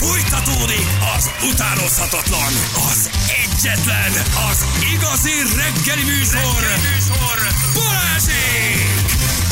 Fújtatódik az utánozhatatlan, az egyetlen, az igazi reggeli műsor, Balázsék!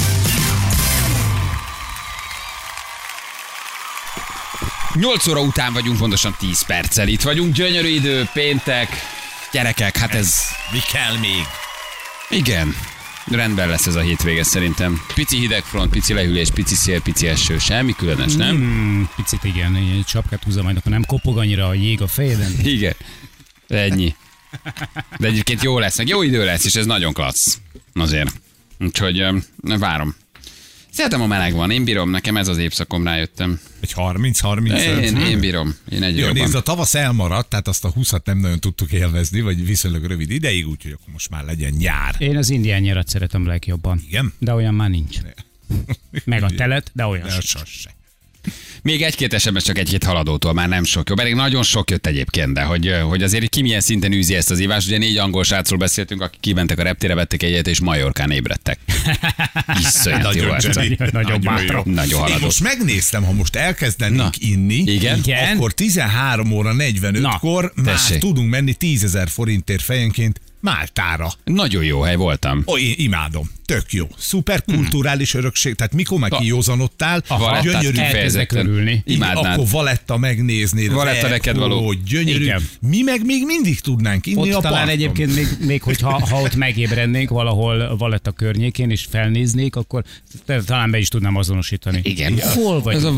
Nyolc óra után vagyunk, pontosan 10 perccel itt vagyunk. Gyönyörű idő, péntek. Gyerekek, hát ez... Mi kell még? Igen. Rendben lesz ez a hétvége szerintem. Pici hidegfront, pici lehűlés, pici szél, pici eső. Semmi különös, nem? Picit igen, egy csapkát húzza majd, akkor nem kopog annyira a jég a fejeden. Igen. Ennyi. De egyébként jó lesz, meg jó idő lesz, és ez nagyon klassz. Azért. Úgyhogy várom. Szeretem, a meleg van, én bírom, nekem ez az évszakom, rájöttem. Egy 30-35? Én bírom, én egyre jó, jobban. nézd, a tavasz elmaradt, tehát azt a 20-at nem nagyon tudtuk élvezni, vagy viszonylag rövid ideig, úgyhogy akkor most már legyen nyár. Én az indián nyarat szeretem legjobban. Igen? De olyan már nincs. Meg a telet, de olyan De sincs. Még egy-két SMS csak egy-két haladótól, már nem sok jó. Pedig nagyon sok jött egyébként, de hogy azért ki milyen szinten űzi ezt az ívást. Ugye 4 angol srácról beszéltünk, akik kimentek a reptére, vettek egyet, és Majorkán ébredtek. Iszonyat jó. Nagyon bátran. Nagyon Én haladó. most megnéztem, ha most elkezdenénk inni, Igen? akkor 13 óra 45-kor már tessék. tudunk menni 10 000 forintért fejenként Máltára. Nagyon jó hely voltam. Én imádom. Tök jó. Szuper kulturális örökség. Tehát mikor már kijózanodtál, Valettát gyönyörű. kifejezetten örülni. imádnád. Akkor Valetta megnézni. Valetta neked való. Gyönyörű. Igen. Mi meg még mindig tudnánk inni Ott a talán parton. egyébként még hogyha ott megébrednénk valahol Valetta környékén, és felnéznék, akkor talán be is tudnám azonosítani. Igen. Hol vagy? Ez a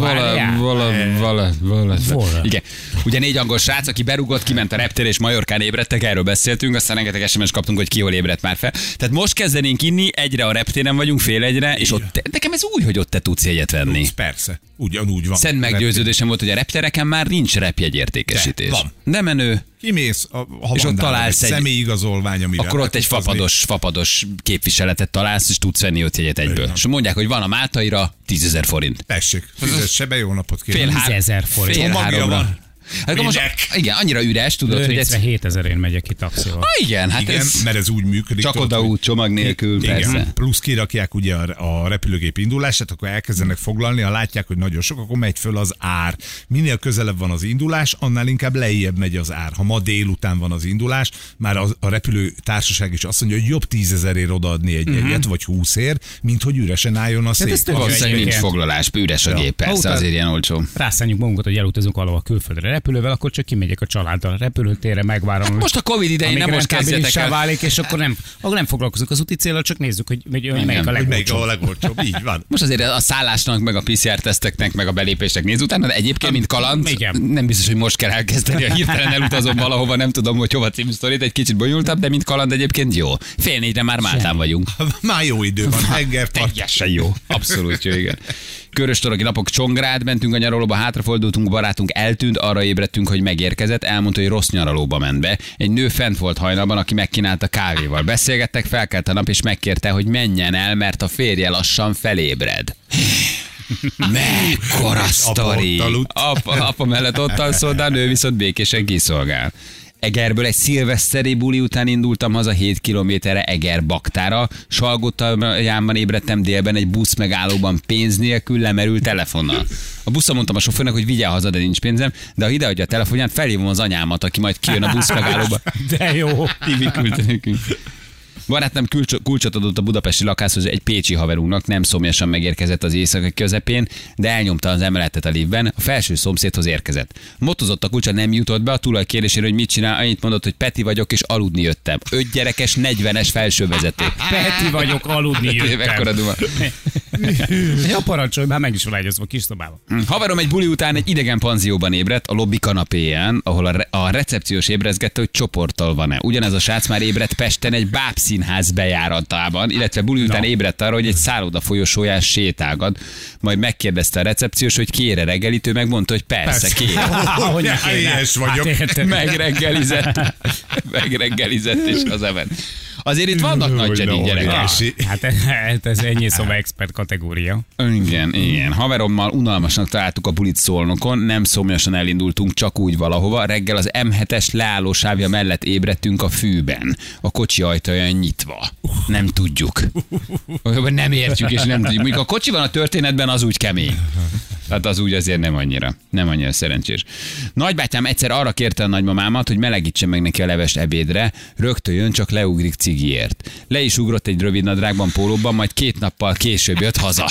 vala. Igen. Ugye 4 angol srác, aki berugott, kiment a reptére, és Majorkán ébredtek, erről beszéltünk, aztán rengeteg SMS kaptunk, hogy ki hol ébredt már fel. Tehát most kezdenénk inni, egyre a reptéren vagyunk, fél egyre, és ott, nekem ez új, hogy ott te tudsz jegyet venni. Persze. Ugyanúgy van. Szent meggyőződésem volt, hogy a reptereken már nincs repjegyértékesítés. De, van. De menő. Kimész, ha És van ott találsz egy személyigazolvány, amire akkor ott egy fapados képviseletet találsz, és tudsz venni ott jegyet egyből. És mondják, hogy van a Máltaira 10 000 forint. Tessék, fizesse be, jó napot kérem. 10 000 forint. Fél Csomagja háromra. van. Hát most, igen, annyira üres, tudod, hogy Lőrincre ez... 7000-én megyek ki taxival. Igen, hát Igen, ez... mert ez úgy működik. Csak tudod, oda hogy- út, csomag nélkül, Igen, persze. plusz kirakják ugye a repülőgép indulását, akkor elkezdenek foglalni, ha látják, hogy nagyon sok, akkor megy föl az ár. Minél közelebb van az indulás, annál inkább lejjebb megy az ár. Ha ma délután van az indulás, már a repülőtársaság is azt mondja, hogy jobb 10 000-ért odaadni egy jegyet, vagy 20-ért, mint hogy üresen álljon a szék. ez tök Valószínűleg nincs Igen. foglalás, üres a gép, persze, Utána- azért ilyen olcsó. Rászánjuk magunkat, hogy elutazunk valahol külföldre repülővel, akkor csak kimegyek a családdal a repülőtérre, megvárom. hogy- Most a Covid idején amíg nem most kezdjetek rentábilissá el. válik, és akkor nem foglalkozunk az úti céllal, csak nézzük, hogy melyik a Hogy melyik legolcsóbb. a legolcsóbb, így van. Most azért a szállásnak, meg a PCR-teszteknek, meg a belépésnek néz utána, de egyébként, mint kaland, Igen. nem biztos, hogy most kell elkezdeni, a hirtelen elutazom valahova, nem tudom, hogy hova című sztorit, egy kicsit bonyolultabb, de mint kaland egyébként jó. 3:30-re már Máltán vagyunk. Már jó idő van, tengerpart. Teljesen jó. Abszolút jó, igen. Köröstorogi napok Csongrád, mentünk a nyaralóba, hátrafordultunk, barátunk eltűnt, arra ébredtünk, hogy megérkezett, elmondta, hogy rossz nyaralóba ment be. Egy nő fent volt hajnalban, aki megkínálta kávéval. Beszélgettek, felkelt a nap, és megkérte, hogy menjen el, mert a férje lassan felébred. Mekkora sztori! ott aludt. Apa mellett ott alszol, de a nő viszont békésen kiszolgál. Egerből egy szilveszteri buli után indultam haza 7 kilométerre Eger-Baktára. Salgótarjánban ébredtem délben egy busz megállóban pénz nélkül lemerült telefonnal. A buszon mondtam a sofőrnek, hogy vigye haza, de nincs pénzem, de ha ideadja a telefonját, felhívom az anyámat, aki majd kijön a busz megállóba. De jó. Tibi küldte nekünk. Barátnám kulcsot adott a budapesti lakáshoz egy pécsi haverunknak, nem szomjasan megérkezett az éjszaka közepén, de elnyomta az emeletet a liftben, a felső szomszédhoz érkezett. Motozott a kulcsa, nem jutott be, a tulaj kérdésére, hogy mit csinál, annyit mondott, hogy Peti vagyok és aludni jöttem. 5 gyerekes, 40-es felsővezető. Peti vagyok, aludni Mekkora jöttem. duma. Ja, parancsolj, már meg is van ágyazva a kis szobában. Haverom egy buli után egy idegen panzióban ébredt, a lobby kanapéján, ahol a recepciós ébrezgette, hogy csoporttal van-e. Ugyanez a srác már ébredt Pesten egy bábszínház bejáratában, illetve buli után ébredt arra, hogy egy szálloda folyosóján sétálgat. Majd megkérdezte a recepciós, hogy kére reggelit, ő megmondta, hogy persze, kér. Hogy ne kéne? Helyes vagyok. Hát érted. Megreggelizett és hazament. Azért itt vannak nagy zsenik gyerekek. Hát ez ennyi szóval expert kategória. Igen. Haverommal unalmasnak találtuk a bulit Szolnokon, nem szomjasan elindultunk csak úgy valahova. Reggel az M7-es leállósávja mellett ébredtünk a fűben. A kocsi ajtaja nyitva. Nem tudjuk. Nem értjük és nem tudjuk. Mondjuk a kocsi van a történetben, az úgy kemény. Tehát az úgy azért nem annyira szerencsés. Nagybátyám egyszer arra kérte a nagymamámat, hogy melegítse meg neki a levest ebédre, rögtön jön, csak leugrik cigiért. Le is ugrott egy rövid nadrágban, pólóban, majd 2 nappal később jött haza.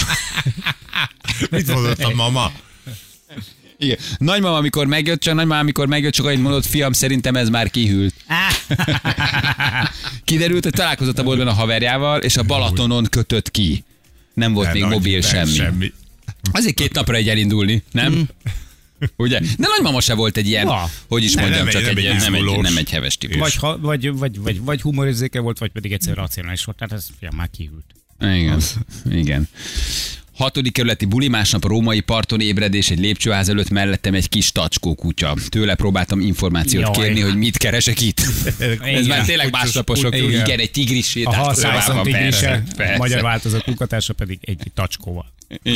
Mit mondott a mama? Igen. Nagymama, amikor megjött, csak annyit mondott, fiam, szerintem ez már kihűlt. Kiderült, hogy találkozott a boltban a haverjával, és a Balatonon kötött ki. Nem volt még mobil, semmi. Azért 2 napra egy elindulni, nem? Ugye? De nagymama se volt egy ilyen, hogy is mondjam, csak nem egy heves típus. Vagy humorérzéke volt, vagy pedig egyszer racionális volt. Tehát ez már kihűlt. Igen. 6. kerületi buli, másnap a római parton ébredés, egy lépcsőház előtt, mellettem egy kis tacskó kutya. Tőle próbáltam információt kérni, hogy mit keresek itt. Ez már tényleg másnaposok. Igen, egy tigris sétált. A halszávaszon tigrise, magyar változat munkatársa pedig egy tacskóval.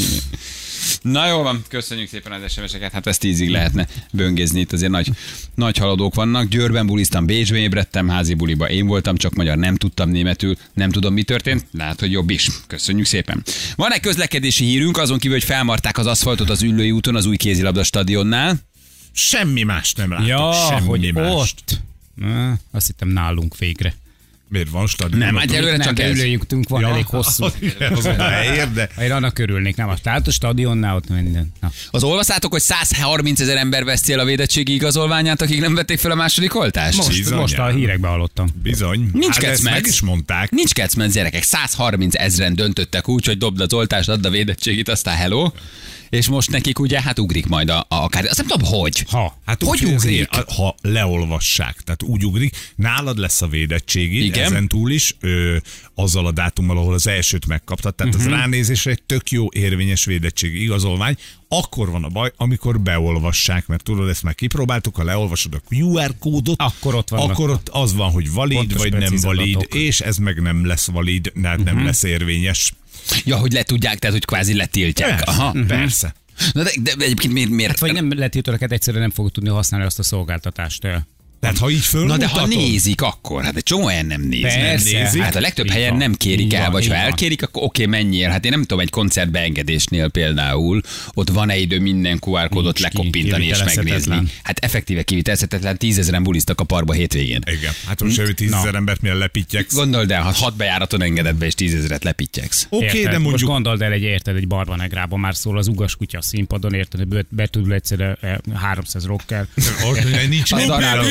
Na jó van, köszönjük szépen az SMS-eket, hát ezt 10-ig lehetne böngézni, itt azért nagy haladók vannak. Győrben buliztam, Bécsben ébredtem, házi buliba én voltam, csak magyar, nem tudtam németül, nem tudom mi történt, lehet, hogy jobb is. Köszönjük szépen. Van egy közlekedési hírünk, azon kívül, hogy felmarták az aszfaltot az Üllői úton, az új kézilabda stadionnál. Semmi más nem látok, ja, semmi hogy más. Ott. Azt hittem nálunk végre. Miért van stadion? Nem, hát előre csak ez. Ülőjüktünk van, elég hosszú. Az a helyér, de... Én annak örülnék, nem? Tehát a stadionnál ott minden. Na. Az olvaszátok, hogy 130 000 ember veszi el a védettségi igazolványát, akik nem vették fel a második oltást? Most a hírekbe hallottam. Bizony. Nincs hát ezt meg is mondták. Nincs kecmenc, gyerekek. 130 000 döntöttek úgy, hogy dobd az oltást, add a védettségit, aztán hello. És most nekik ugye, hát ugrik majd a kár. Azt nem tudom, hogy. Hát hogy úgy, ugrik? Ha leolvassák, tehát úgy ugrik, nálad lesz a védettségid, ezen túl is, azzal a dátummal, ahol az elsőt megkaptad. Tehát az ránézésre egy tök jó érvényes védettségi igazolvány. Akkor van a baj, amikor beolvassák, mert tudod, ezt már kipróbáltuk, ha leolvasod a QR kódot, akkor ott az van, hogy valid pontos, vagy nem valid, adatok. És ez meg nem lesz valid, mert nem lesz érvényes. Ja, hogy le tudják, tehát hogy kvázi letiltják. Persze, Aha. persze. Na de egyébként miért? Hát vagy nem letiltőlek, egyszerűen nem fogod tudni használni azt a szolgáltatást. Tehát ha így Na fölmutatod... de ha nézik, akkor? Hát egy csomó helyen nem Persze. nézik. Hát a legtöbb Így helyen van. nem kérik Így el, van, vagy így ha van. elkérik, akkor oké, menjél. Hát én nem tudom, egy koncert beengedésnél például, ott van-e idő minden QR kódot Nincs lekoppintani és kivitelezhetetlen. megnézni. Hát effektíve kivitelezhetetlen, 10 000-en buliztak a parkba hétvégén. Igen, hát most semmi 10 000 embert milyen lepítjeksz. Gondold el, ha 6 bejáraton engedett be, és 10 000-et lepítjeksz. Oké, de Most mondjuk... gondold el, egy Barbanegrában már szól az ugas kutya a színpadon, érted, betudul egyszerre 300 rocker. Ott nincs Az ember, daráló.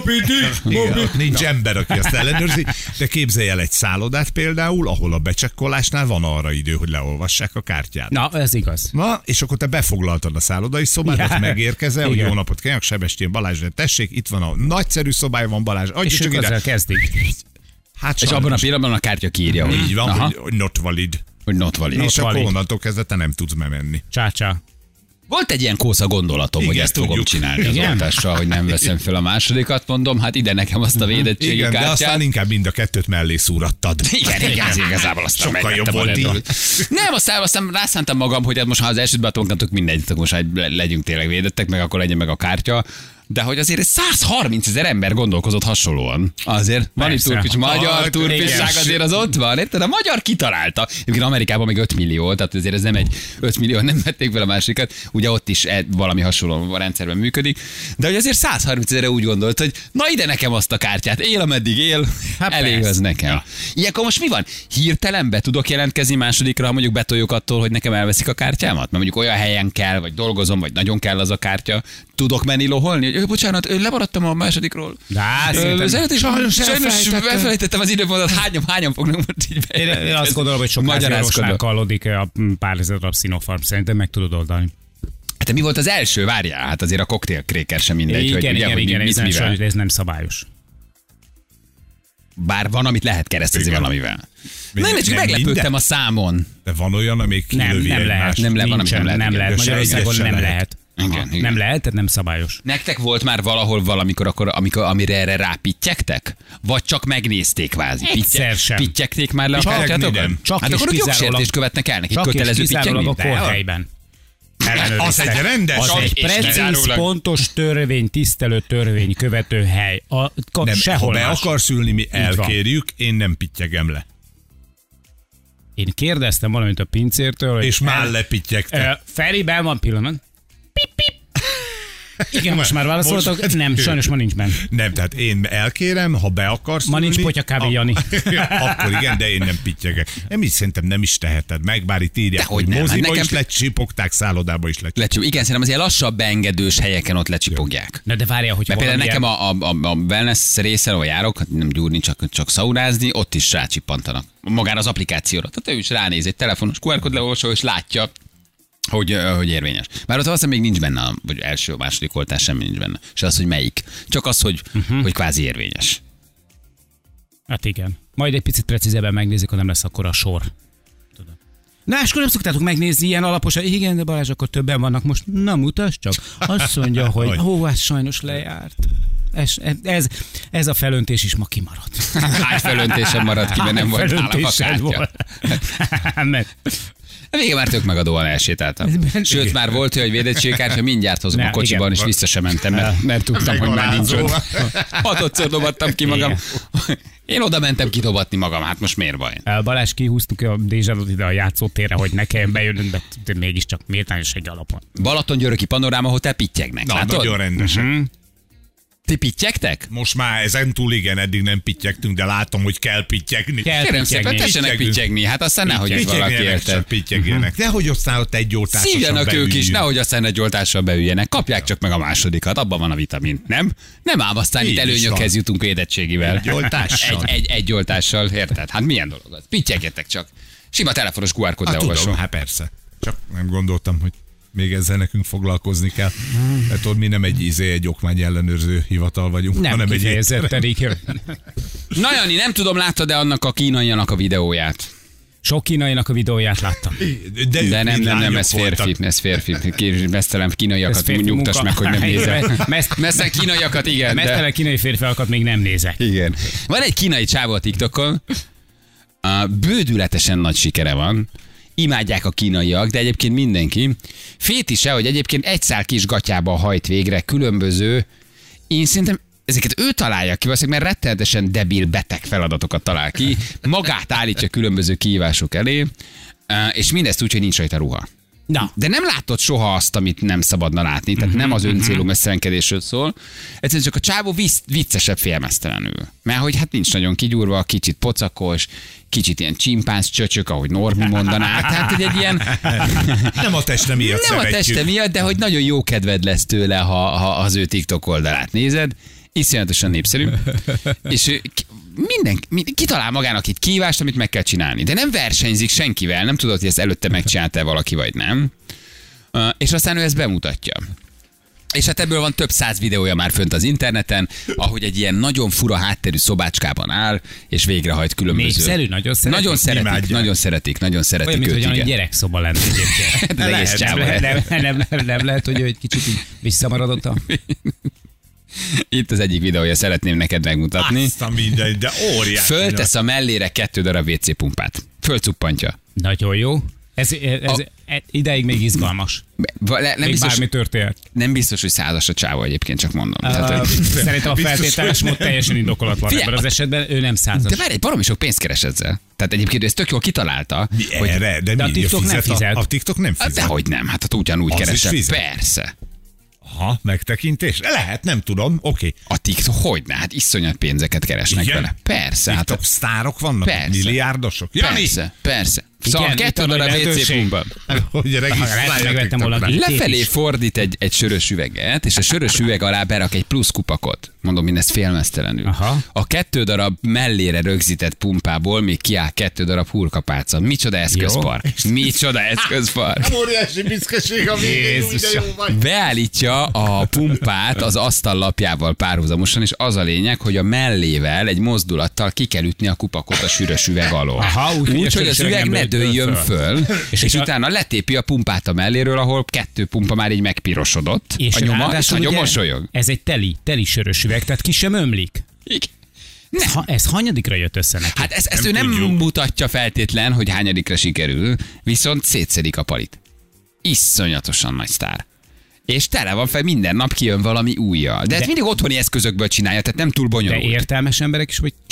Igen, ott nincs ember, aki azt ellenőrzi, de képzelj el egy szállodát például, ahol a becsekkolásnál van arra idő, hogy leolvassák a kártyát. Na, ez igaz. Na, és akkor te befoglaltad a szállodai szobádat, Ja. megérkezel, hogy Igen. jó napot kívánok, Sebestyén Balázs, de tessék, itt van a nagyszerű szobája van Balázs, adjuk És csak ők ide. ezzel kezdik. Hát És abban a sajnos. pillanatban a kártya kiírja, hogy Így van, aha, hogy not valid. hogy not valid. És akkor valid. onnantól kezdve te nem tudsz bemenni. Csá-csá. Volt egy ilyen kósza gondolatom, Igen, hogy ezt fogom tudjuk. csinálni az Igen? oltással, hogy nem veszem fel a másodikat, mondom, hát ide nekem azt a védettségi Igen, de kártyát. aztán inkább mind a kettőt mellé szúrattad. Igen, igazából aztán Sokkal jobb megvettem a volt így. rendőrt. Nem, aztán rászántam magam, hogy hát most ha az elsőt betonkantok, mindegy, akkor most legyünk tényleg védettek, meg akkor legyen meg a kártya. De hogy azért 130 000 ember gondolkozott hasonlóan. Azért van itt Persze. turpics, magyar Hát, turpisság igen. azért az ott van, érted? A magyar kitalálta. Egyébként Amerikában még 5 millió, tehát azért ez nem egy 5 millió, nem vették fel a másikat. Ugye ott is valami hasonló a rendszerben működik. De hogy azért 130 000 úgy gondolt, hogy na ide nekem azt a kártyát, él ameddig él, Hát elég persze. az nekem. Ja. Ilyenkor most mi van? Hirtelen be tudok jelentkezni másodikra, ha mondjuk betoljuk attól, hogy nekem elveszik a kártyámat? Mert mondjuk olyan helyen kell, vagy dolgozom, vagy nagyon kell az a kártya. Tudok menni loholni? Hogy bocsánat, lemaradtam a másodikról. De Sajnos elfelejtettem az időpontot, hányan fognak most így Én azt gondolom, hogy sok orvosnál kallodik a pár ezer darab Sinopharm, szerintem meg tudod oldani. Hát mi volt az első? Várjál, hát azért a koktélkréker sem mindegy, hogy Igen, ez nem szabályos. Bár van, amit lehet keresztezni Igen. valamivel. Még Nem, csak nem meglepődtem minden? a számon. De van olyan, amíg Nem kilövi lehet. egymást. Nem lehet, van, amit Nincsen, nem lehet, nem igen. lehet. Se Magyarországon egyet se nem lehet. lehet. Igen, igen. Nem lehet, tehát nem szabályos. Nektek volt már valahol valamikor, amire erre rápittyektek? Vagy csak megnézték kvázi? Egyszer sem. Pittyekték már le a Csak kártyátokon? nem. Csak Hát és akkor ők kizárólag- jogsértést követnek el, nekik Csak és kötelező kizárólag a pittyegni? kórhelyben. Az egy rendes. Az egy és precíz, kizárólag- pontos törvény, tisztelő törvény követő hely. Nem, Sehol ha be más. akarsz ülni, mi van. elkérjük, én nem pittyegem le. Én kérdeztem valamit a pincértől, hogy És már lepittyegtek. Feri, benn van pillanat. Pip, pip. Igen, most már válaszoltak. Nem, sajnos ma nincs benn. Nem, tehát én elkérem, ha be akarsz Ma nincs ülni, potyakávé, Jani. Akkor igen, de én nem pittyegek. Nem így szerintem nem is teheted meg, bár itt írják, Dehogy hogy nem, hát moziba nekem- is lecsipogták, szállodába is lecsipogták. Igen, szerintem az ilyen lassabb, beengedős helyeken ott lecsipogják. Na de várjál, hogy Mert például nekem a wellness részen, ahol járok, hát nem gyúrni, csak szaunázni, ott is rácsippantanak. Magára az applikációra. Tehát ő is ránéz egy telefonos QR kód leolvasó, és látja, hogy érvényes. Bár ott valószínűleg még nincs benne, vagy első, második oltás semmi nincs benne. Se az, hogy melyik. Csak az, hogy kvázi érvényes. Hát igen. Majd egy picit precízebben megnézzük, ha nem lesz akkor a sor. Tudom. Na, és akkor nem szoktátok megnézni ilyen alaposan. Igen, de Balázs, akkor többen vannak most. Na, mutasd csak. Azt mondja, hogy ez sajnos lejárt. Ez a felöntés is ma kimaradt. Hány felöntésem maradt ki, mert nem volt nálam a Felöntésed kártya. Mert Végén már tök megadóan elsétáltam. Sőt, már volt olyan, hogy védettségkártya, mindjárt hozom Ne, a kocsiban, igen. és vissza sem mentem, mert tudtam, hogy már nincs ott. Hatodszor dobattam ki magam. Én oda mentem kidobatni magam, hát most miért baj? Balázs, kihúztuk a Dézsánot ide a játszótérre, hogy ne kelljen bejönnünk, de mégiscsak méltányosság alapon. Balatongyöröki Panoráma Hotel pittyegnek, Na, látod? nagyon rendesek. Ti pittyegtek? Most már ezen túl igen, eddig nem pittyegtünk, de látom, hogy kell pittyegni. Kell Kérem szépen, pittyegni. tessenek Pittyegünk. pittyegni, hát aztán nehogy itt valaki Pittyegjenek, csak érted. pittyegjenek. Nehogy aztán ott egy oltásosan Szívjanak ők is, beüljünk. nehogy aztán egy oltással beüljenek. Kapják csak meg a másodikat, abban van a vitamin, nem? Nem ám, aztán Így itt is előnyökhez van. jutunk védettségivel. Egy oltással. Egy oltással, érted? Hát milyen dolog az? Pittyegjetek csak. Sima telefonos QR kód Hát leolvasó. tudom, hát persze. Csak nem gondoltam, hogy még ezzel nekünk foglalkozni kell. Mert ott mi nem egy okmány ellenőrző hivatal vagyunk, Nem hanem egy kifejezetten így. Na Jani, nem tudom, láttad-e annak a kínaianak a videóját? Sok kínainak a videóját láttam. De, De nem, lányok ez férfi, voltak. ez férfi. Mesztelen kínaiakat Ez férfi nyugtass munka. meg, hogy nem nézel. Meszt- Mesztelen kínaiakat, igen. de- Mesztelen kínai férfiakat még nem nézek. Igen. Van egy kínai csávó a TikTokon, bődületesen nagy sikere van, imádják a kínaiak, de egyébként mindenki. Fétise, hogy egyébként egy szál kis gatyába hajt végre különböző, én szerintem ezeket ő találja ki, valószínűleg, mert rettenetesen debil, beteg feladatokat talál ki, magát állítja különböző kihívások elé, és mindezt úgy, hogy nincs rajta ruha. Na, De nem látod soha azt, amit nem szabadna látni, tehát nem az öncélú messzelenkedésről szól. Egyszerűen csak a csávó viccesebb félmeztelenül. Mert hogy hát nincs nagyon kigyúrva, kicsit pocakos, kicsit ilyen csimpánz csöcsök, ahogy Norbi mondaná. Tehát, hogy egy ilyen... Nem a teste miatt Nem a szeretjük. teste miatt, de hogy nagyon jó kedved lesz tőle, ha az ő TikTok oldalát nézed. Iszonyatosan népszerű. És ő kitalál magának itt kívást, amit meg kell csinálni. De nem versenyzik senkivel, nem tudod, hogy ezt előtte megcsinálta valaki, vagy nem. És aztán ő ezt bemutatja. És hát ebből van több száz videója már fönt az interneten, ahogy egy ilyen nagyon fura hátterű szobácskában áll, és végrehajt különböző... népszerű, nagyon szeretik. Nagyon szeretik, imádják. nagyon szeretik Olyan, mint őt, hogy valami igen. gyerekszoba lenne egyébként. Az egész csávó. Nem lehet, hogy ő egy kicsit így visszamaradott a... Itt az egyik videója, szeretném neked megmutatni. Azt a minden, de óriási. Föltesz a mellére 2 darab WC pumpát. Fölcuppantja. Nagyon jó. Ez ideig még izgalmas. Nem Még biztos, bármi történt. nem biztos, hogy százas a csávó egyébként, csak mondom. Tehát, hogy... Szerintem a feltételes mód teljesen indokolatlan Figyelj, ebben az esetben, ő nem százas. De várj, egy baromi sok pénzt keres ezzel. Tehát egyébként ez tök jól kitalálta. Mi erre? De de a mi? TikTok nem fizet. A TikTok nem Hát fizet. dehogy nem, hát ugyanúgy Az is keresel. fizet. Persze. Aha, megtekintés? Lehet, nem tudom. Oké. A TikTok, hogyne, hát iszonyat pénzeket keresnek Igen? vele. Persze, hát TikTok sztárok vannak? Persze. Milliárdosok? Jani! persze. Szóval Igen, 2 itt van darab nagy WC lehetőség. pumpa. Hogy Lehet, megvettem volna regisztrálják. a Lefelé is. fordít egy sörös üveget, és a sörös üveg alá berak egy plusz kupakot. Mondom, mindezt félmeztelenül. Aha. A 2 darab mellére rögzített pumpából még kiáll 2 darab hurkapálca. Micsoda eszközpark. Micsoda eszközpark. Óriási büszkeség a végén, úgy de jó vagy. Beállítja a pumpát az asztallapjával párhuzamosan, és az a lényeg, hogy a mellével egy mozdulattal ki kell ütni a kupakot a sűrös üveg alól. Aha, úgy, Úgy, hogy az üveg ne dőljön föl, és utána letépi a pumpát a melléről, ahol 2 pumpa már így megpirosodott. A nyoma, és ráadásul nagyon ugye mosolyog. Ez egy teli sörös üveg, tehát ki sem ömlik. Igen. Ez hanyadikra jött össze neki? Hát ezt ő Nem nem tudjuk. mutatja feltétlen, hogy hányadikra sikerül, viszont szétszedik a palit. Iszonyatosan nagy sztár. És tele van fel, minden nap kijön valami újjal. De ezt mindig otthoni eszközökből csinálja, tehát nem túl De bonyolult. értelmes emberek is, vagy csak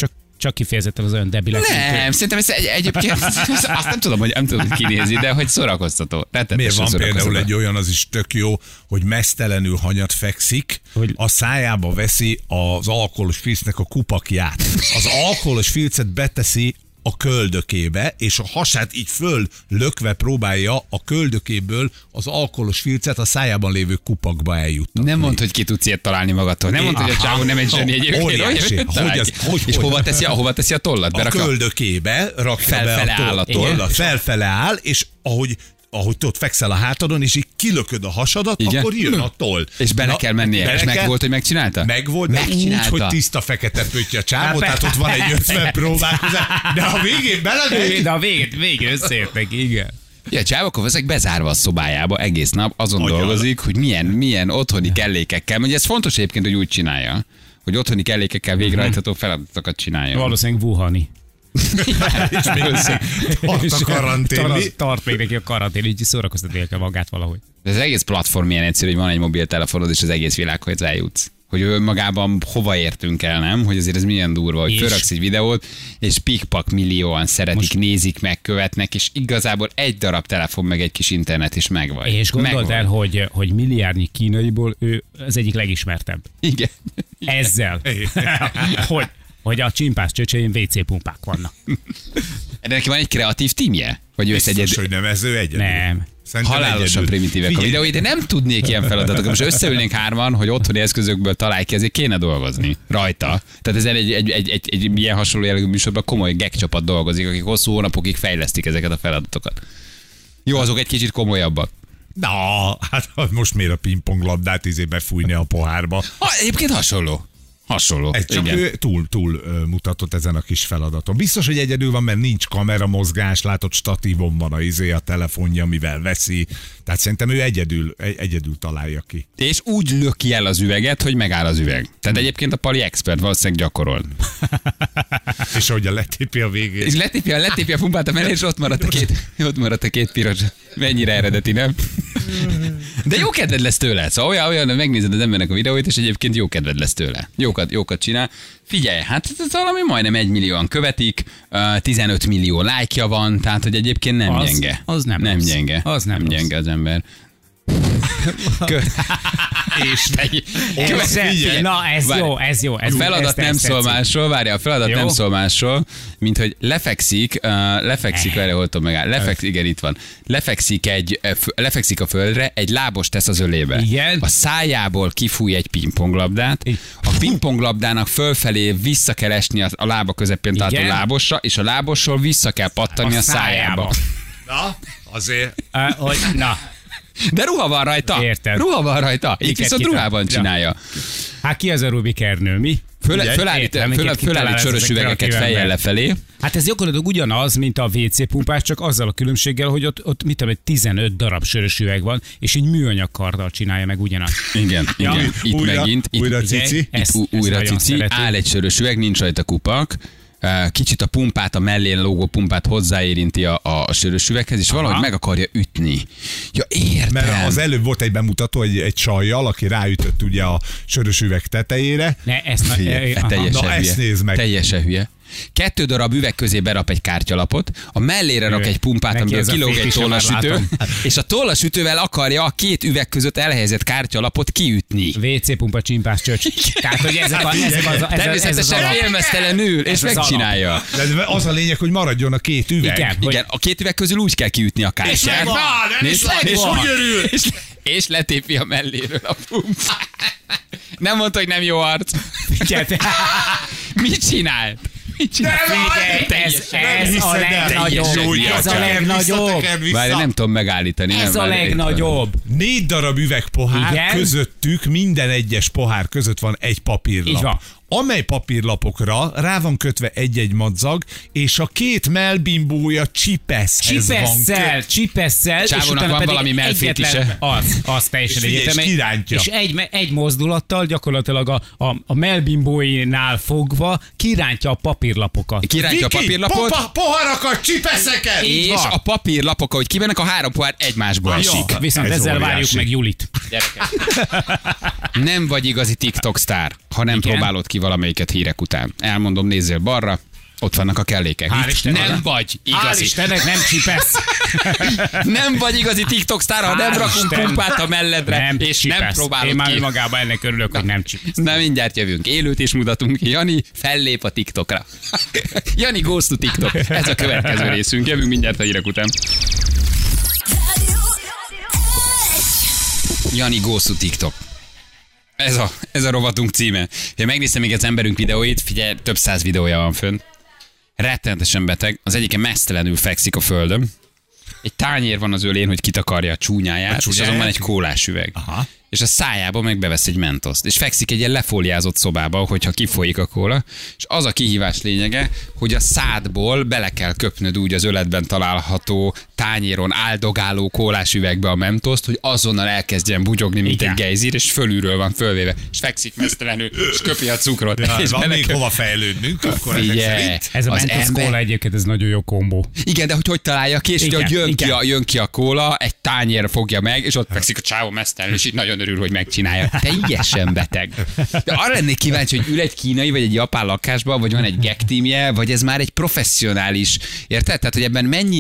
csak kifejezetten az olyan debilek. Nem, szerintem ez egyébként azt nem tudom, hogy kinézi, de hogy szórakoztató. Miért van szórakoztató. például egy olyan, az is tök jó, hogy mesztelenül hanyat fekszik, Hogy- a szájába veszi az alkoholos filcnek a kupakját. Az alkoholos filcet beteszi a köldökébe, és a hasát így föl lökve próbálja a köldökéből az alkoholos filcet a szájában lévő kupakba eljuttatni. Nem mondd, hogy ki tudsz ilyet találni magadtól. Nem mondd, hogy a csávó nem egy zseni egyébként. Óriási. És hova teszi a tollat? A Berakja? köldökébe rakja Felfele be áll a a toll. tollat, felfele áll, és ahogy te ott fekszel a hátadon, és így kilököd a hasadat, Igen. akkor jön a toll. És bele kell mennie. És meg volt, hogy megcsinálta? Megvolt, de úgy, Megcsinálta. hogy tiszta fekete pötty a csávó, tehát ott van egy 50 próbálkozás, de a végén belemegy, De a végén összeértek, igen. Ja, a csávok ezek bezárva a szobájába egész nap, azon Agyal. dolgozik, hogy milyen otthoni kellékekkel. Ugye ez fontos egyébként, hogy úgy csinálja, hogy otthoni kellékekkel végrehajtható feladatokat csinálja. Valószínűleg Wuhani. és még tart a karanténni. Tart még neki a karantén, így szórakoztatni kell magát valahogy. De az egész platform ilyen egyszerű, hogy van egy mobiltelefonod, és az egész világhoz eljutsz. Hogy ő magában hova értünk el, nem? Hogy azért ez milyen durva, hogy És? fölraksz egy videót, és pikpak millióan szeretik, nézik, megkövetnek, és igazából egy darab telefon, meg egy kis internet is megvan. És gondold Megvan. el, hogy milliárdnyi kínaiból ő az egyik legismertebb. Igen. Ezzel. hogy a csimpász csöcsöjén WC pumpák vannak. De neki van egy kreatív tímje? Vagy ő ezt Biztos, egyedül? hogy nem, ez ő egyedül. Nem. Szerintem Halálosan egyedül. primitívek a Figyelj, videói, de nem tudnék ilyen feladatokat. Most összeülnénk hárman, hogy otthoni eszközökből találj ki, ezért kéne dolgozni rajta. Tehát ezen egy ilyen hasonló jellegű műsorban komoly gag-csapat dolgozik, akik hosszú hónapokig fejlesztik ezeket a feladatokat. Jó, azok egy kicsit komolyabbak. Na, hát most miért a pingponglabdát befújni a pohárba? Egyébként hasonló. Ez csak Igen. ő túl mutatott ezen a kis feladaton. Biztos, hogy egyedül van, mert nincs kamera mozgás, látod, statívon van a telefonja, amivel veszi. Tehát szerintem ő egyedül találja ki. És úgy löki el az üveget, hogy megáll az üveg. Tehát egyébként a Pali expert valószínűleg gyakorol. És ahogy letépi a végén. És letépi a pumpát a mellé, és ott maradt a két piros. Mennyire eredeti, nem? De jó kedved lesz tőle. Szóval olyan megnézed az embernek a videóit, és egyébként jó kedved lesz tőle. Jókat csinál. Figyelj, hát ez valami majdnem 1 millióan követik, 15 millió lájkja van, tehát hogy egyébként nem gyenge. Az nem Nem rossz. gyenge. Az nem rossz. gyenge az ember. És Figyelj, na ez jó. A feladat nem szól másról, várja, a feladat Jó. nem szól másról, mint hogy lefekszik, várja, hol tudom megáll, igen, itt van. Lefekszik a földre, egy lábos tesz az ölébe. Igen. A szájából kifúj egy pingponglabdát, a pingponglabdának fölfelé vissza kell esni a lába közepén, tehát a Igen. lábosra, és a lábosról vissza kell pattani a szájába. Na, azért. Na, De ruha van rajta. Érted. Ruha van rajta. Itt Miket viszont kitalál- ruhában Ja. csinálja. hát ki az a Rubik Ernő, mi? Fölállít sörös üvegeket fejjel lefelé. Hát ez gyakorlatilag ugyanaz, mint a WC pumpás, csak azzal a különbséggel, hogy ott mit tudom, 15 darab sörös üveg van, és egy műanyag karddal csinálja meg ugyanazt. Igen. Itt újra, megint. újra Itt, cici. Ezt újra nagyon cici. szeretem. Áll egy sörös üveg, nincs rajta kupak. Kicsit a pumpát, a mellén lógó pumpát hozzáérinti a sörös üveghez, és valahogy meg akarja ütni. Ja, értem. Mert az előbb volt egy bemutató egy csajjal, aki ráütött ugye a sörös üveg tetejére. Ne, ezt Figyelj, teljesen Na, hülye. ezt nézd meg. Teljesen hülye. 2 darab üveg közé berap egy kártyalapot, a mellére rak egy pumpát, Neki amiből ez a kilóg egy fétise, már tollasütő, látom. és a tollasütővel akarja a 2 üveg között elhelyezett kártyalapot kiütni. WC pumpa csimpás csöcs. Tehát, hogy ez az Természetesen alap. félmeztelenül, és Ez az megcsinálja. De az a lényeg, hogy maradjon a 2 üveg. Igen. Hogy- Igen, a 2 üveg közül úgy kell kiütni a kártyát. megvan, és úgy örül. És letépi a melléről a pumpát. Nem mondta, hogy nem jó arc. Mit csinált? Ez a legnagyobb. Ez a legnagyobb. Várj, nem tudom megállítani. Ez nem, a várj, legnagyobb. 4 darab üvegpohár, Igen. közöttük minden egyes pohár között van egy Így papírlap. van. Amely papírlapokra rá van kötve egy-egy madzag, és a 2 melbimbója csipeszhez van kötve. Csipesszel, és Csávónak utána van pedig valami melfétise. egyetlen- Az teljesen És figyelj, egyetemen. és kirántja. És egy mozdulattal gyakorlatilag a melbimbóinál fogva kirántja a papírlapokat. Kirántja a Viki, papírlapot, poharakat, csipeszeket! és a papírlapok, ahogy kimennek, a 3 pohár egymásból esik. Viszont Ez ezzel óriási. várjuk meg Julit. Nem vagy igazi TikTok sztár, ha nem Igen. próbálod ki valamelyiket hírek után. Elmondom, nézzél balra, Ott vannak a kellékek. Hál' Istennek. Nem vagy Hál' igazi. Istennek nem csipesz. Nem vagy igazi TikTok sztár, ha nem Hál' rakunk Isten. pumpát a melledre, Nem és nem csipesz. próbálod Én már ki. önmagában ennek örülök, hogy nem csipesz. Na mindjárt jövünk. Élőt is mutatunk. Jani fellép a TikTokra. Jani goes to TikTok. Ez a következő részünk. Jövünk mindjárt a hírek után. Jani goes to TikTok. Ez a rovatunk címe. Ha megnéztem még az emberünk videóit, figyelj, több 100 videója van fönn. Rettenetesen beteg. Az egyike mesztelenül fekszik a földön. Egy tányér van az ölén, hogy kitakarja a csúnyáját, és azon van egy kólás üveg. Aha. És a szájába meg bevesz egy mentoszt. És fekszik egy ilyen lefóliázott szobába, hogyha kifolyik a kóla. És az a kihívás lényege, hogy a szádból bele kell köpnöd úgy az öletben található tányéron áldogáló kólás üvegbe a mentoszt, hogy azonnal elkezdjen bugyogni, mint Igen. egy gejzír, és fölülről van fölvéve. És fekszik mesztelenül, és köpi a cukrot. Ja, és van még beleköp. hova fejlődnünk, akkor ezek Figyelj, szerint. Ez a az Mentos ember- kóla egyébként, ez nagyon jó kombó. Igen, de hogy találja ki, és Igen, ugye, hogy igen. jön ki a kóla, egy tányér fogja meg, és ott fekszik a csávó mesztelenül, és így nagyon örül, hogy megcsinálja. Teljesen beteg. De arra lennék kíváncsi, hogy ül egy kínai, vagy egy japán lakásban, vagy van egy gag teamje, vagy ez már egy professzionális, érted? Tehát, hogy ebben mennyi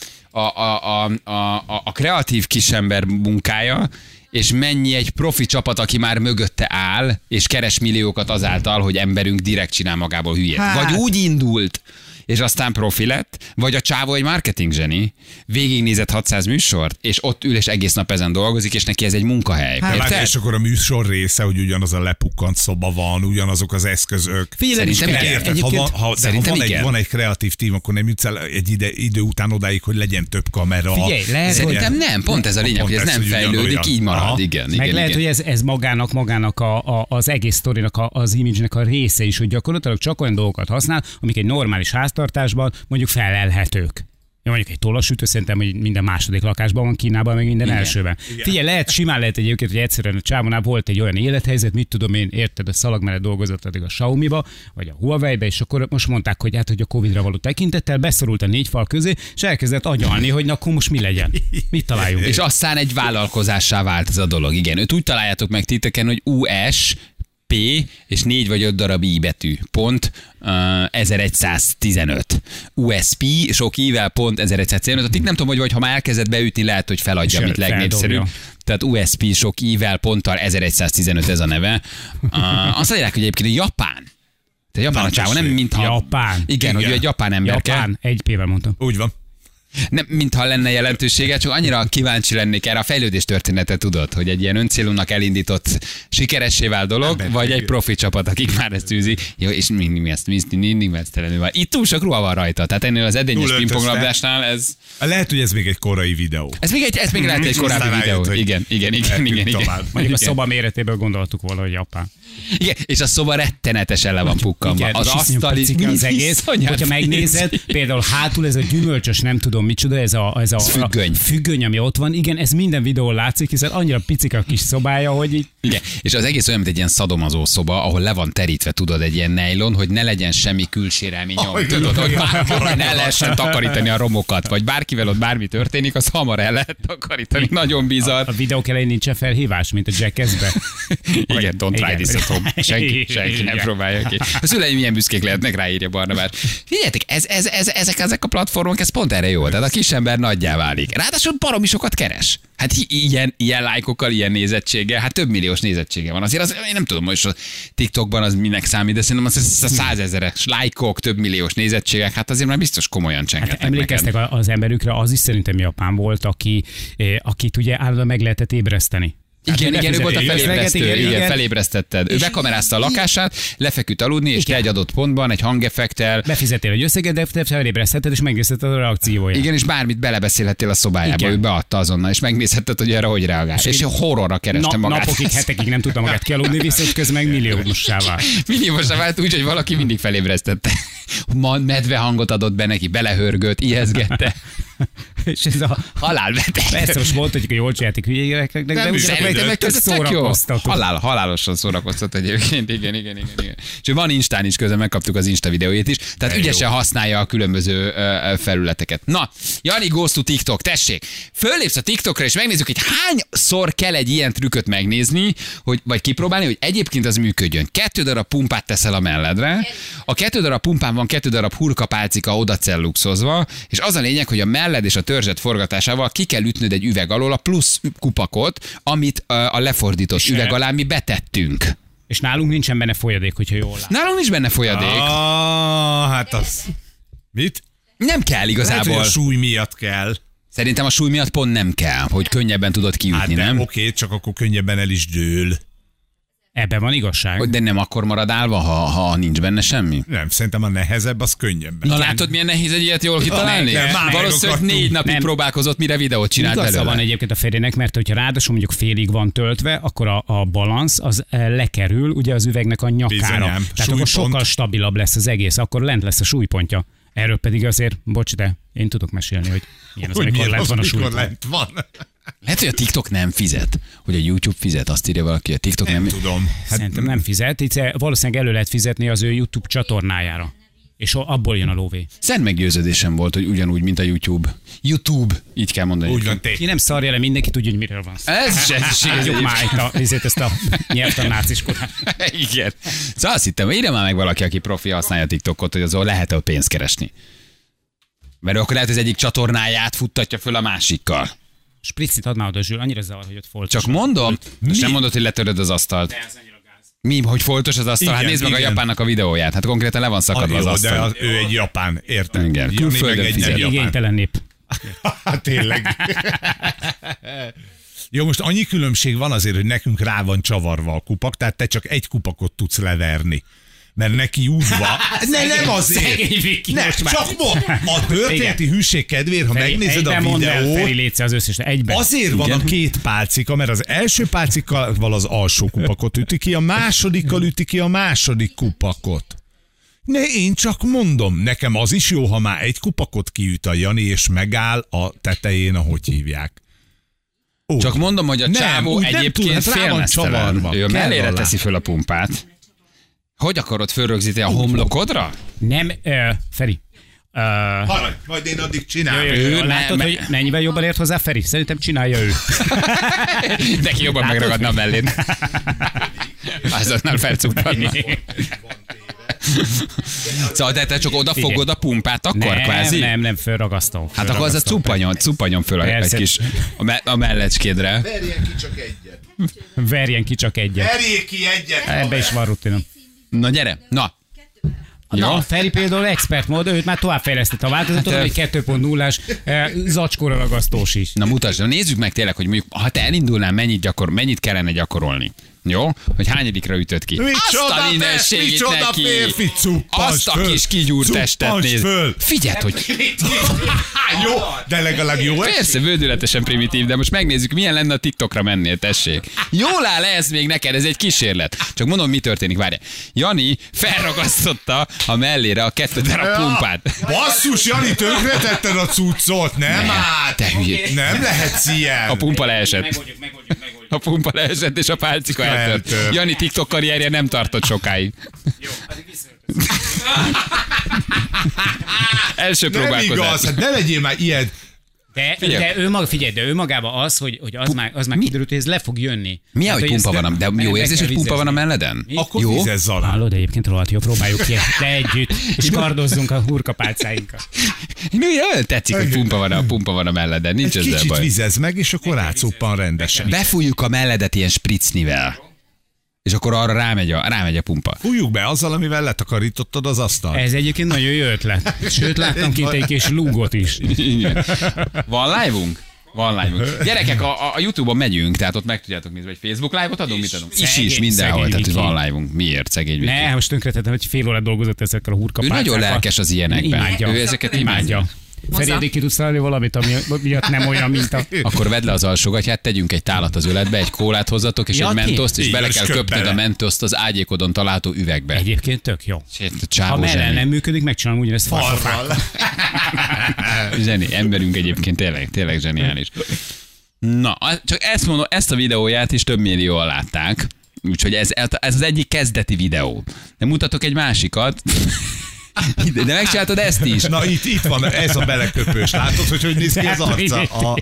a kreatív kisember munkája, és mennyi egy profi csapat, aki már mögötte áll, és keres milliókat azáltal, hogy emberünk direkt csinál magából hülyét. Hát. Vagy úgy indult, és aztán profi lett, vagy a csávó egy marketing zseni, végignézett 600 műsort, és ott ül, és egész nap ezen dolgozik, és neki ez egy munkahely. Hát, Érted? és akkor a műsor része, hogy ugyanaz a lepukkant szoba van, ugyanazok az eszközök. Szerintem igen. Érted, ha van, ha Szerintem van, igen. van egy kreatív tím, akkor nem jutsz el egy idő után odáig, hogy legyen több kamera. Figyelj, lehet, hogy Szerintem nem, pont ez a lényeg, Pont hogy ez ez, nem hogy fejlődik, ugyanolyan. így marad. Aha. Igen, Meg igen, lehet, igen. hogy ez magának az egész sztorinak, az image-nek a része is, hogy gyakorlatilag csak olyan dolgokat használ, amik egy normális háztartásban mondjuk felelhetők. Ja, mondjuk egy tollasütő szerintem, hogy minden második lakásban van, Kínában, meg minden Igen. elsőben. Figyelj, simán lehet egyébként, hogy egyszerűen a csávonál volt egy olyan élethelyzet, mit tudom én, érted, a szalag mellett dolgozott addig a Xiaomi-ba, vagy a Huawei-be, és akkor most mondták, hogy hát, hogy a Covid-ra való tekintettel beszorult a 4 fal közé, és elkezdett agyalni, hogy na, akkor most mi legyen? Mit találjunk? És aztán egy vállalkozássá vált ez a dolog. Igen, őt úgy találjátok meg titeken, hogy US, P és 4 vagy 5 darab I betű. Pont 1115. USP, sok I-vel pont 1115. Addig nem tudom, hogy ha már elkezdett beütni, lehet, hogy feladja, És mint legnépszerűbb. feldobja. Tehát USP sok I-vel ponttal 1115 ez a neve. Azt mondják, hogy egyébként a Japán. De Japán a csávó, nem mintha... Japán. Igen, hogy ő egy japán emberke. Japán, egy P-vel mondtam. Úgy van. Nem, mintha lenne jelentősége, csak annyira kíváncsi lennék erre a fejlődés történetet, tudod, hogy egy ilyen öncélúnak elindított sikeressé vált dolog, vagy egy profi csapat, akik már ezt űzik. Jó, és mindig mesztelenül van. Itt túl sok ruha van rajta, tehát ennél az edényes Túl öltözte. pingponglabdásnál ez... Lehet, hogy ez még egy korai videó. Ez még lehet egy korábbi Aztán videó. rájött, hogy Igen. tovább. Mondjuk a Igen. szoba méretéből gondoltuk volna, hogy Japán. Igen, és a szoba rettenetesen le van pukkanva. Igen, Az és iszonyú asztali... picike az egész. iszonyat Hogyha megnézed, pici. például hátul ez a gyümölcsös, nem tudom micsoda, ez a függöny. függöny, ami ott van. Igen, ez minden videón látszik, hiszen annyira picike a kis szobája, hogy így Igen, és az egész olyan, mint egy ilyen szadomazó szoba, ahol le van terítve, tudod, egy ilyen nejlon, hogy ne legyen semmi külsérelmi nyom. Tudod, hogy bárkivel ne lehessen takarítani a romokat, vagy bárkivel ott bármi történik, az hamar el lehet takarítani. Nagyon bizarr. a videók elején nincsen felhívás, mint a Jackassbe. Igen, don't try Igen. this at home. Senki nem Igen. próbálja ki. A szüleim milyen büszkék lehetnek, ráírja Barnabás. Figyeljetek, ezek a platformok, ez pont erre jó. Tehát a kisember nagyjá válik. Ráadásul baromi sokat keres. Hát ilyen lájkokkal, ilyen nézettséggel, hát több milliós nézettsége van. Azért én nem tudom, hogy a TikTokban az minek számít, de szerintem az 100 000-es lájkok, több milliós nézettségek, hát azért már biztos komolyan csengetnek. Hát emlékeztek az emberükre, az is szerintem Japán volt, akit ugye állandóan meg lehetett ébreszteni. Igen, ő volt a felébresztő, igen. felébresztetted. Ő bekamерázta a lakását, lefeküdt aludni, és te egy adott pontban, egy hangeffektel, Befizettél egy összeget, de te felébresztetted, és megnézted a reakcióját. igen, és bármit belebeszélhettél a szobájába, Igen. ő beadta azonnal, és megnézhetted, hogy erre hogy reagál. És horrorra kereste magát. Napokig, hetekig nem tudta magát kialudni, viszont közben meg milliómossá vált. Milliómosra vált úgy, hogy valaki mindig felébresztette. Medve hangot adott be neki, belehörgött, ijeszgette. És ez a Halálbeteg. Persze most mondhatjuk, hogy jól csináltik hülyékeknek, de ugyanakkor Szerintem meg között tök jó. szórakoztató. Halálosan szórakoztat egyébként, igen. És van Instán is közben, megkaptuk az Insta videójét is, tehát ügyesen használja a különböző felületeket. Na, Jani goes to TikTok, tessék, föllépsz a TikTokra, és megnézzük, hogy hányszor kell egy ilyen trükköt megnézni, vagy kipróbálni, hogy egyébként az működjön. 2 darab pumpát teszel a melledre, a 2 darab pumpán van 2 darab hurkapálcika oda celluxozva, és az a lényeg, hogy a melled és a törzset forgatásával ki kell ütnöd egy üveg alól a plusz kupakot, amit a lefordított üveg alá mi betettünk. És nálunk nincsen benne folyadék, hogyha jól lát. Nálunk nincs benne folyadék. Hát az... Mit? Nem kell Lehet, igazából. hogy a súly miatt kell. Szerintem a súly miatt pont nem kell, hogy könnyebben tudod kiütni, Hát nem? oké, csak akkor könnyebben el is dől. Ebben van igazság. De nem akkor marad állva, ha nincs benne semmi? Nem, szerintem a nehezebb, az könnyebben. Na látod, milyen nehéz egy ilyet jól kitalálni? nem, már Valószínűleg megagadtunk. 4 napig Nem. próbálkozott, mire videót csinált Igaza belőle. van egyébként a Ferinek, mert hogyha ráadásul mondjuk félig van töltve, akkor a balansz az lekerül ugye az üvegnek a nyakára. Bizonyám. Tehát akkor Súlypont. sokkal stabilabb lesz az egész, akkor lent lesz a súlypontja. Erről pedig azért, bocs, de én tudok mesélni, hogy milyen az, amikor lent van a mikor súlypont. lent van. Lehet, hogy a TikTok nem fizet, hogy a YouTube fizet, azt írja valaki, a TikTok nem. Nem tudom. Hát Szerintem nem fizet, itt valószínűleg elő lehet fizetni az ő YouTube csatornájára. És abból jön a lóvé. Szent meggyőződésem volt, hogy ugyanúgy, mint a YouTube. YouTube, így kell mondani. úgy van, Ki nem szarja le, mindenki tudja, hogy miről van szó. Ez Hagyjuk már ezt a nyelvtan náciskodát. Igen. Szóval azt hittem, írja már meg valaki, aki profi használja a TikTokot, hogy azon lehet pénzt keresni. Mert akkor lehet, hogy az egyik csatornáját futtatja föl a másikkal. Spritzit add már oda, Zsül, annyira zavar, hogy ott foltos. Csak mondom, és nem mondod, hogy letöröd az asztalt. Mi, hogy foltos az asztal? Hát Igen, nézd meg a igen. japánnak a videóját. Hát konkrétan le van szakadva az jó, de asztal. ő egy japán, érted? Igen, Jani külföldön meg egy fizet. nem japán. Igénytelen nép. Hát tényleg. Jó, most annyi különbség van azért, hogy nekünk rá van csavarva a kupak, tehát te csak egy kupakot tudsz leverni. Mert neki úgy van. Nem azért. Szegény Viki, Nem, most már. csak a történeti hűség kedvéért, ha megnézed a Egyben mondd el, Feri, videót, létsz az összes, egyben. azért van a 2 pálcika, mert az első pálcikkal az alsó kupakot üti ki, a másodikkal üti ki a második kupakot. Ne, én csak mondom, nekem az is jó, ha már egy kupakot kiüt a Jani, és megáll a tetején, ahogy hívják. Úgy. Csak mondom, hogy a Nem, csávó úgy nem egyébként tud, hát rá van félmeztelen. csavarva. Ő a Kell mellére alá. teszi föl a pumpát. Hogy akarod fölrögzíteni a homlokodra? Nem, Feri. Haradj, majd én addig csinálom. Ő Látod, nem- hogy mennyivel jobban ért hozzá Feri? Szerintem csinálja ő. Neki jobban megragadna a mellén. Azonnal felcukkanna. Szóval te csak odafogod a pumpát akkor kvázi? Nem, fölragasztom. Hát akkor az a cuppanyon föl egy Persze. kis a mellecskédre. Verjen ki csak egyet. Verjen ki csak egyet. Verjék ki egyet. Ebbe is van rutinom. Na gyere, na. Na, Jó? Feri például expert mód, őt már továbbfejlesztette a változatot, Hát, egy 2.0-ás zacskóra ragasztós is. Na mutasd, na nézzük meg tényleg, hogy mondjuk, ha te elindulnál, mennyit kellene gyakorolni. Jó? Hogy hányadikra ütött ki? Azt a mindenségét neki! férfi, cuppancs Azt a föl. kis kigyúrt testet Cuppancs nézd. föl. Figyeld, hogy Jó, de legalább jó persze, vődületesen primitív, de most megnézzük, milyen lenne a TikTokra mennél, tessék. Jól áll ez még neked, ez egy kísérlet. Csak mondom, mi történik, várj. Jani felragasztotta a mellére a 2 darab pumpát. Basszus, Jani, tönkretetted a cuccot, nem át? Te hülye. Nem lehetsz ilyen. A pumpa leesett. A pumpa leesett, és a pálcika eltört. Eltört. Jani TikTok karrierje nem tartott sokáig. Első Nem próbálkozás. igaz, hát ne legyél már ilyen. De ő magában az, hogy az már kiderült, hogy ez le fog jönni. Milyen, Hát, hogy ezt pumpa van, nem- de nem jó be érzés, kell hogy pumpa van a vizezni. melleden? Akkor Jó? vizezz alá. Hallod, egyébként rohadt jó, próbáljuk ki, de együtt, és kardozzunk a hurkapálcáinkkal. Mi olyan tetszik, hogy pumpa van a melleden, nincs Egy ezzel kicsit baj. vizezz meg, és akkor rátszuppan rendesen. Befújjuk a melledet ilyen spritznivel. És akkor arra rámegy a pumpa. Fújjuk be azzal, amivel letakarítottad az asztalt. Ez egyébként nagyon jó ötlet. Sőt, láttam kint egy kis lúgot is. Igen. Van live-unk? Van live-unk. Gyerekek, a YouTube-on megyünk, tehát ott meg tudjátok nézni, vagy Facebook live-ot adunk, mit adunk? Is mindenhol, szegény tehát hogy Viki. van live-unk. Miért, szegény Viki? Ne, most tönkretettem, hogy fél órát dolgozott ezekkel a Ő hurkapálcákkal. nagyon lelkes az ilyenekben. Imádja. Ő ezeket imádja. Feri, eddig ki tudsz találni valamit, ami miatt nem olyan, mint a... Akkor vedd le az alsógatyát, tegyünk egy tálat az öletbe, egy kólát hozzatok, és Ja, egy tényleg? mentoszt, és Így, bele és kell köp köpnöd bele. a mentoszt az ágyékodon található üvegbe. Egyébként tök jó. Ha Csávó mellel zseni. nem működik, megcsinálom ugyanezt farfal. Zseni, emberünk egyébként tényleg zseniális. Na, csak ezt mondom, ezt a videóját is több millióan látták. Úgyhogy ez az egyik kezdeti videó. De mutatok egy másikat. De megcsináltad ezt is. Na itt van, ez a beleköpős. Látod, hogy néz ki az arca?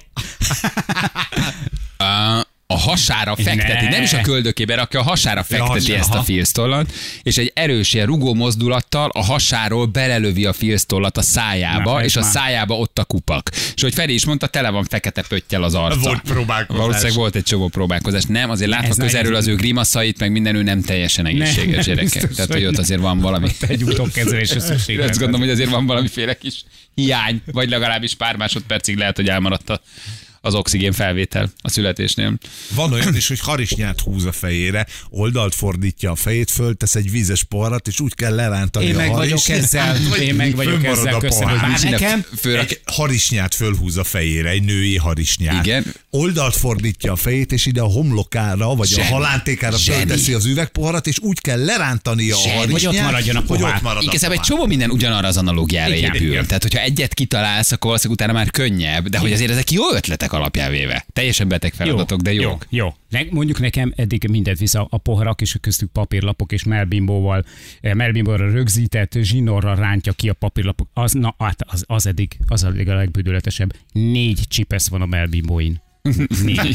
A hasára fekteti, Ne. nem is a köldökébe rakja, a hasára fekteti ezt a aha. filztollat, és egy erős ilyen rugó mozdulattal a hasáról belelövi a filztollat a szájába, Na, és a már. szájába ott a kupak. És hogy Feri is mondta, tele van fekete pöttyel az arca. Volt próbálkozás. Valószínűleg volt egy csomó próbálkozás. Nem, azért látva Ez közelről nagyon- az ő grimaszait, meg minden ő nem teljesen egészséges Nem, gyerekek. biztos, Tehát, hogy hogy ott azért van valami. Egy utókezelésre szükség. Azt gondolom, hogy azért van valamiféle kis hiány, vagy legalábbis pár másodpercig lehet, hogy elmaradt az oxigén felvétel a születésnél. Van olyan is, hogy harisnyát húz a fejére, oldalt fordítja a fejét, föltesz egy vízes poharat, és úgy kell lerántani Én a meg vagyok harisnyát, ezzel, hogy én meg vagyok fönnmarad ezzel, a köszönöm. pohár. Bár nekem Egy harisnyát fölhúz a fejére, egy női harisnyát. Igen. Oldalt fordítja a fejét, és ide a homlokára, vagy Zseni. a halántékára Zseni. fölteszi az üvegpoharat, és úgy kell lerántani a Zseni. harisnyát, Hogy ott maradjon a hogy pohár. ott marad a Igazából egy pohár. csomó minden ugyanarra az analógiára Igen. épül. Igen. Tehát, hogyha egyet kitalálsz, akkor valószínűleg utána már könnyebb, de hogy azért ezek jó ötletek alapján véve. Teljesen beteg feladatok, de jók. Jó. Mondjuk nekem eddig mindent vissza a poharak, és köztük papírlapok, és melbimbóval rögzített zsinorral rántja ki a papírlapok. Az eddig a legbődületesebb. 4 csipesz van a melbimbóin. 4.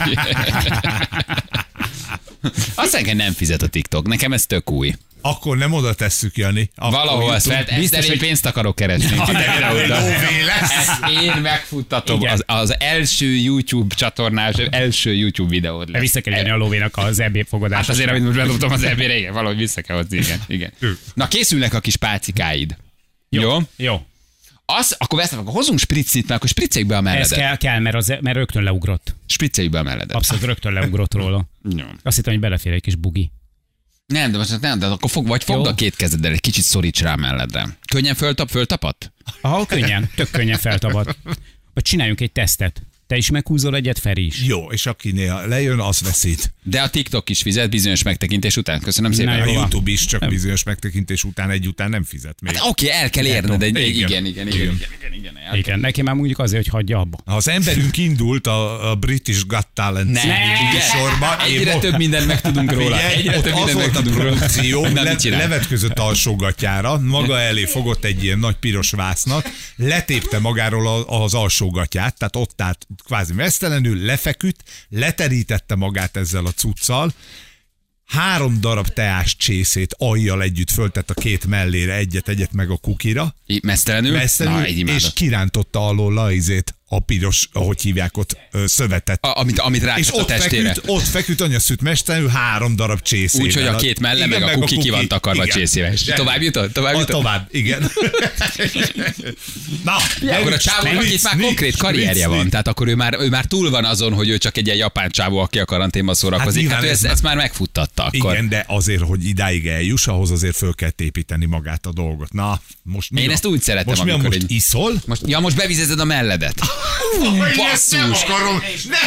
Azt mondja, nem fizet a TikTok. Nekem ez tök új. Akkor nem oda tesszük, Jani. Akkor Valahol ezt jutunk. ezzel én pénzt akarok keresni. Lóvé lesz. Ezt én megfuttatom. Igen. Az első YouTube csatornás, első YouTube videód lesz. Vissza kell jönni a lóvénak az EB Hát fogadásra. azért, amit most bedobtam az ebére, igen, valahogy vissza kell hozni, igen. Na, készülnek a kis pálcikáid. Jó? Jó. Akkor veszem, akkor hozunk spriccit, mert akkor spricceljük be a Ez melledet. kell, mert rögtön leugrott. Spricceljük be a melledet. Abszolút rögtön leugrott róla. Jó. Azt hittem, hogy belefér egy kis bugi. Nem, de akkor fogd Jó. a két kezeddel, egy kicsit szoríts rá a melledre. Könnyen föltapadt? Aha, könnyen, tök könnyen feltabad. Vagy csináljunk egy tesztet. Te is meghúzol egyet, Feri is. Jó, és aki néha lejön, az veszít. De a TikTok is fizet bizonyos megtekintés után. Köszönöm szépen. Na A jó. YouTube is csak bizonyos megtekintés után, egy után nem fizet még. Hát oké, el kell érned, de Igen. igen. Igen, neki már mondjuk azért, hogy hagyja abba. Ha az emberünk indult a British Got Talent Ne. sorba, Egyre több mindent megtudunk róla. Egyre több az mindent volt a megtudunk róla. produkció, Na, mit csinál? levetközött alsógatyára, maga elé fogott egy ilyen nagy piros vásznat, letépte magáról az alsógatyát, tehát ott állt kvázi mesztelenül, lefeküdt, leterítette magát ezzel a cuccal, 3 darab teás csészét alljal együtt föltett a két mellére, egyet meg a kukira, Mesztelenül? mesztelenül, Na, egy és imádat. kirántotta alól a piros, ahogy hívják ott, szövetet. Amit És rácsott a ott testére. feküdt anyaszüt mesterül 3 darab csészével. Úgyhogy a két melle, meg a kuki ki van takarva Igen. csészével. És tovább jutott? Tovább, igen. Na, Akkor a csávónak itt már konkrét karrierje van, tehát akkor ő már túl van azon, hogy ő csak egy ilyen japán csávó, aki a karanténban szórakozik. Hát Hát, nyilván ő ez ezt már megfuttatta akkor. Igen, de azért, hogy idáig eljuss, ahhoz azért föl kell építeni magát a dolgot. Na, most mi Én van? ezt úgy szeretem, most mi van, amikor most egy- iszol? Most bevizezed a melledet. Basszus! akarom.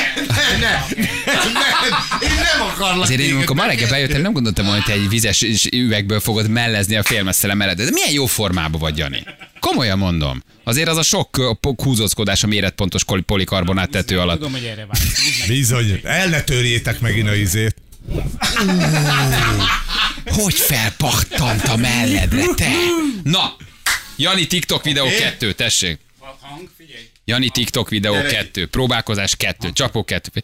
Én nem akarlak. Azért én, amikor ma reggel bejöttem, nem gondoltam, hogy te egy vizes üvegből fogod mellezni a félmesszele melledet. De milyen jó formában vagy, Jani? Komolyan mondom. Azért az a sok húzózkodás a méretpontos polikarbonát tető alatt. Tudom, hogy erre vársz. Bizony, el ne törjétek megint a izét. Hogy felpattant a melledre, te? Na, Jani TikTok videó 2, tessék. Hang, figyelj. Jani TikTok videó 2, próbálkozás 2, csapó 2.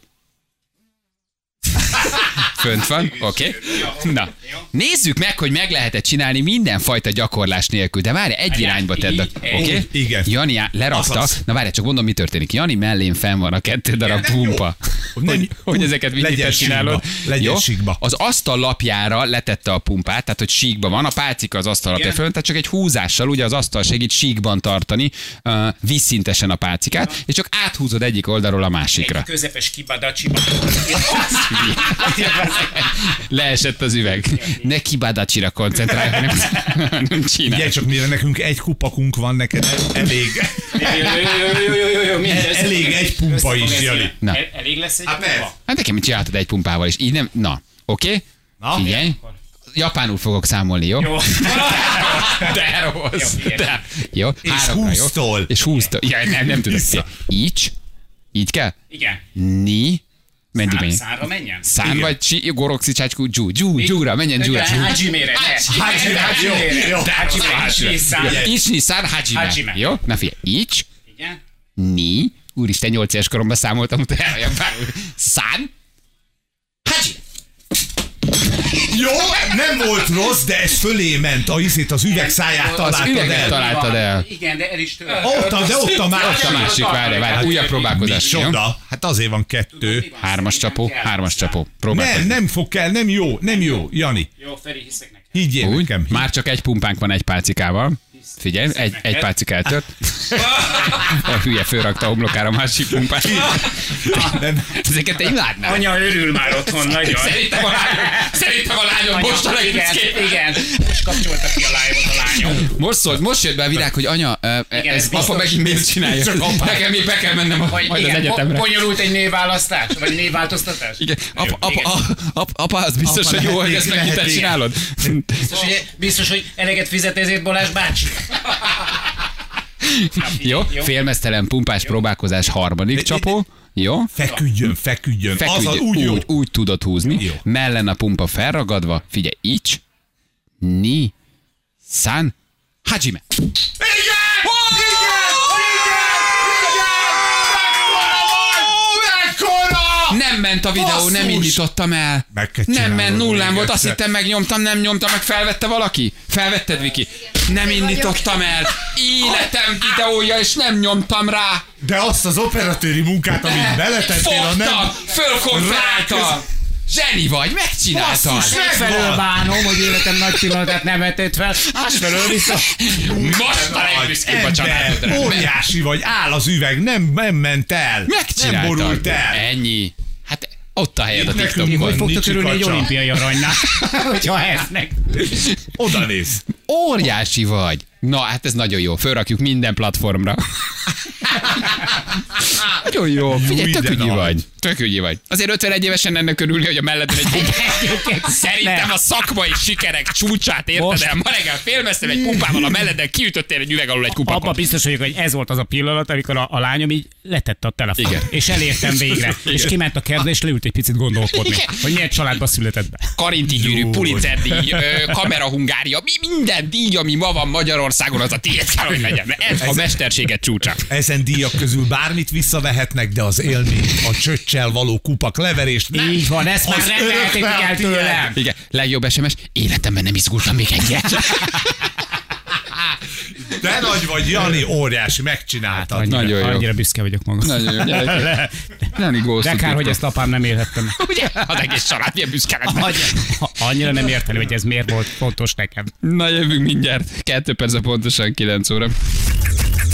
Fönt van, oké. Na, nézzük meg, hogy meg lehet-e csinálni mindenfajta gyakorlás nélkül. De várj, egy irányba tedd, oké? Igen. Jani lerakta. Azaz. Na várj, csak mondom, mi történik. Jani mellén fenn van a 2 darab pumpa. Hogy ezeket mindig Legyen te csinálod. síkba. Legyen Jó? síkba. Az asztal lapjára letette a pumpát, tehát hogy síkba van, a pálcika az asztal lapja fölött, tehát csak egy húzással ugye az asztal segít síkban tartani vízszintesen a pálcikát, és csak áthúzod egyik oldalról a másikra. Közepes kibadacsiba. Leesett az üveg. Ne kibadacsira koncentrálj, nem csinálj. Ugye csak mire nekünk egy kupakunk van, neked elég. Elég egy pumpa is, Jani. Na. Elég lesz egy Hát pumpa? ez. Hát nekem mit csináltad egy pumpával, és így nem... Na, oké? Na. Figyelj. Japánul fogok számolni, jó? Jó. De rossz. Jó, igen. De. Jó? És Háromra, jó? 20-tól. És 20-tól. Ja, nem tudok. Vissza. Így? Így kell? Igen. Ni? Meddig menjen? Szárra menjen? Szán Igen. vagy csi, goroxi csácskú, dzsúra, menjen dzsúra. Hajime-re. Jó, jó. Hajime. Icsni szán hajime. Hajime. Jó? Na figyelj, ics, Igen. ni, úristen, 8 éves koromban számoltam utána japánul. Szán, hajime. Jó, nem volt rossz, de ez fölé ment. Az üveg száját találtad üveget el. találtad el. Igen, de el is tört. Ott a másik. A másik, várj, újabb próbálkozás. Jó? Micsoda? Hát azért van 2. Hármas csapó. Próbálkozni. Nem fog kell, nem jó, Jani. Jó, Feri, hiszek neked. Higgyél Úgy, nekem. már csak egy pumpánk van egy pálcikával. Figyelj, egy pálcik eltört. A hülye fölrakta a homlokára a másik pumpát. Ezeket te imádnál. Anya örül már otthon nagyon. Szerintem a lányom most a legbüszkébb. Igen. Most kapcsolta ki a live-ot a lányom. Most jött be a világ, hogy anya, Igen, ez ez apa biztos. megint miért csinálja? Nekem még be kell mennem majd az egyetemre. Bonyolult egy névválasztás? Vagy névváltoztatás? Igen, apa, az biztos, Apa, hogy jó, hogy lehet, ezt megint te lehet, csinálod? Biztos, hogy eleget fizet ezért Balázs bácsi? Jó, félmeztelen pumpás próbálkozás harmadik csapó. Jó? Feküdjön. Az úgy jó. úgy tudod húzni. Jó. Mellen a pumpa felragadva. Figyelj, ics, ni, san, hajime. Nem ment a videó, Basszus! nem indítottam el. Meg kell Nem csinálnod ment, nullán még volt, azt egyszer. hittem megnyomtam, nem nyomtam, meg felvette valaki? Felvetted, Viki? Nem indítottam el. Életem videója, és nem nyomtam rá. De azt az operatőri munkát, amit beletettél, a nem... Fogtam, fölkonferáltam. Zseni vagy, megcsináltad. Basszus, Egyfelől megvan. bánom, hogy életem nagy pillanatát nem vetett fel, másfelől viszont... Most a legbüszkébb a családodra. Ember, óriási vagy, áll az üveg, nem ment el. Megcsináltad. Nem borult el. Ennyi. Hát ott a helyed a Itt nekünk TikTokon. van. Hogy fogtok Nicsi örülni egy kacsa. olimpiai aranynál, hogyha eznek. Oda néz. Óriási vagy. Na, hát ez nagyon jó. Fölrakjuk minden platformra. Nagyon jó. Figyelj, tök Minden ügyi nap. vagy. Tök ügyi vagy. Azért 51 évesen ennek örülni, hogy a melletted egy pumpa. Szerintem a szakmai sikerek csúcsát érted Most- el. Ma reggel félmeztem egy pumpával a melledden, kiütöttél egy üveg alul egy Abba kupakot. biztos vagyok, hogy ez volt az a pillanat, amikor a lányom így letette a telefont. Igen. És elértem végre. És kiment a kertbe, és leült egy picit gondolkodni, Igen. hogy milyen családba született be. Karinti gyűrű, Pulitzer díj, Kamera Hungária, minden díj, ami ma van Magyarországon, az a tiéd kell, hogy legyen. Ez a mesterséget csúcsa. Ezen díjak közül bármit visszavehetnek, de az élmény, a csöccsel való kupak leverést nem. Így van, ezt már Az nem vehetik örökre el a tiéd. tőlem. Igen, legjobb SMS, életemben nem izgultam még egyet. De nagy vagy, Jani, óriási, megcsináltad. Nagyon jó. Annyira büszke vagyok magam. Nagyon jó, gyerekek. Jani De kár, hogy ezt apám nem érhettem. Ugye? Az egész család milyen büszke lett. Annyira nem érteni, hogy ez miért volt fontos nekem. Na jövünk mindjárt. 2 perc pontosan 9 óra.